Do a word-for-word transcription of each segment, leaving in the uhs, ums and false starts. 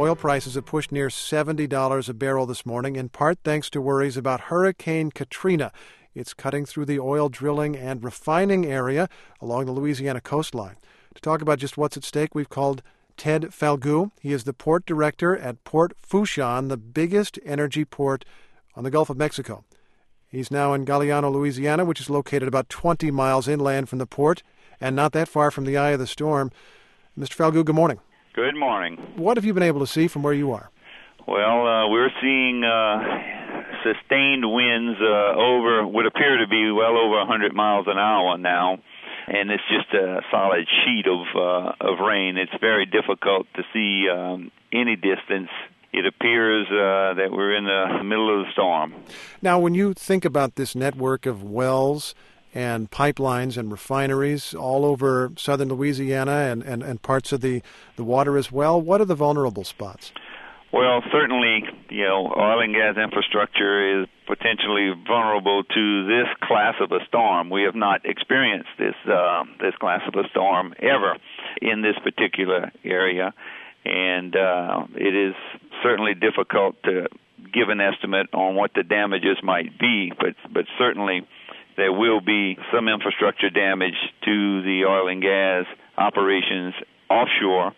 Oil prices have pushed near seventy dollars a barrel this morning, in part thanks to worries about Hurricane Katrina. It's cutting through the oil drilling and refining area along the Louisiana coastline. To talk about just what's at stake, we've called Ted Falgout. He is the port director at Port Fourchon, the biggest energy port on the Gulf of Mexico. He's now in Galiano, Louisiana, which is located about twenty miles inland from the port and not that far from the eye of the storm. Mister Falgout, good morning. Good morning. What have you been able to see from where you are? Well, uh, we're seeing uh, sustained winds uh, over what appear to be well over one hundred miles an hour now, and it's just a solid sheet of uh, of rain. It's very difficult to see um, any distance. It appears uh, that we're in the middle of the storm. Now, when you think about this network of wells and pipelines and refineries all over southern Louisiana and, and, and parts of the, the water as well, what are the vulnerable spots? Well, certainly, you know, oil and gas infrastructure is potentially vulnerable to this class of a storm. We have not experienced this uh, this class of a storm ever in this particular area, and uh, it is certainly difficult to give an estimate on what the damages might be, but but certainly there will be some infrastructure damage to the oil and gas operations offshore.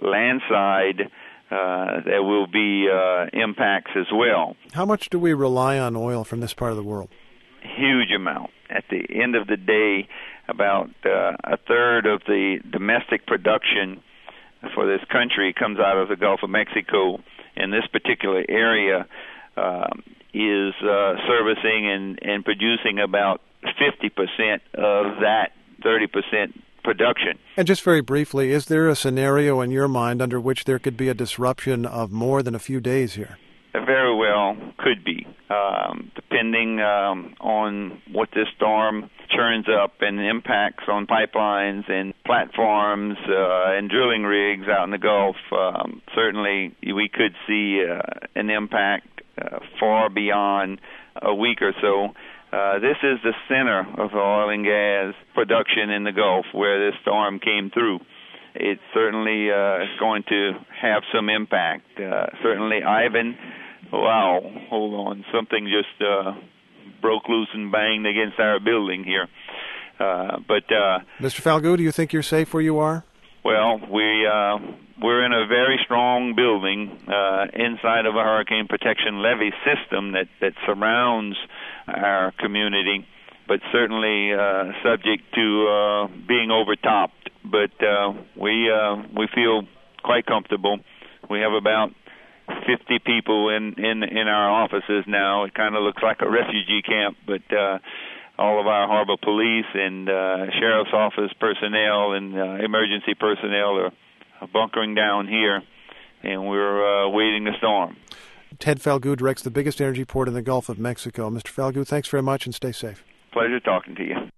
Landside, uh, there will be uh, impacts as well. How much do we rely on oil from this part of the world? Huge amount. At the end of the day, about uh, a third of the domestic production for this country comes out of the Gulf of Mexico. In this particular area, um, is uh, servicing and, and producing about fifty percent of that thirty percent production. And just very briefly, is there a scenario in your mind under which there could be a disruption of more than a few days here? Very well could be, um, depending um, on what this storm churns up and impacts on pipelines and platforms uh, and drilling rigs out in the Gulf. Um, certainly, we could see uh, an impact uh, far beyond a week or so. Uh, this is the center of oil and gas production in the Gulf where this storm came through. It certainly uh, is going to have some impact. Uh, certainly, Ivan, wow, hold on, something just uh, broke loose and banged against our building here. Uh, but uh, Mister Falgout, do you think you're safe where you are? Well, we uh, we're in a very strong building uh, inside of a hurricane protection levee system that, that surrounds our community, but certainly uh, subject to uh, being overtopped. But uh, we uh, we feel quite comfortable. We have about fifty people in, in, in our offices now. It kind of looks like a refugee camp, but uh, all of our harbor police and uh, sheriff's office personnel and uh, emergency personnel are bunkering down here, and we're uh, waiting the storm. Ted Falgout directs the biggest energy port in the Gulf of Mexico. Mister Falgout, thanks very much and stay safe. Pleasure talking to you.